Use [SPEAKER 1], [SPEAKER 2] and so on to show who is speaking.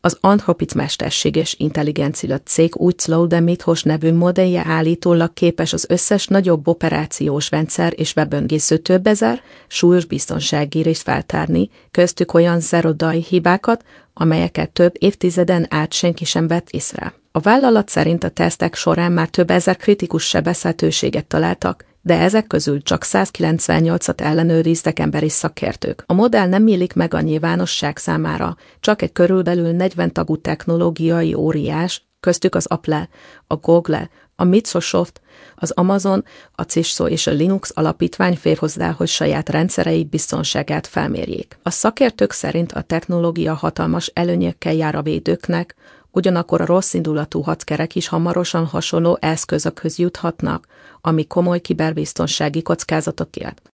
[SPEAKER 1] Az Anthropic mesterséges intelligencia cég úgy szól, de Mythos nevű modellje állítólag képes az összes nagyobb operációs rendszer és weböngésző több ezer súlyos biztonsági részt feltárni, köztük olyan zerodai hibákat, amelyeket több évtizeden át senki sem vett észre. A vállalat szerint a tesztek során már több ezer kritikus sebezhetőséget találtak, de ezek közül csak 198-at ellenőriztek emberi szakértők. A modell nem nyílik meg a nyilvánosság számára, csak egy körülbelül 40 tagú technológiai óriás, köztük az Apple, a Google, a Microsoft, az Amazon, a Cisco és a Linux alapítvány fér hozzá, hogy saját rendszerei biztonságát felmérjék. A szakértők szerint a technológia hatalmas előnyökkel jár a védőknek, ugyanakkor a rosszindulatú hackerek is hamarosan hasonló eszközökhöz juthatnak, ami komoly kiberbiztonsági kockázatot jelent.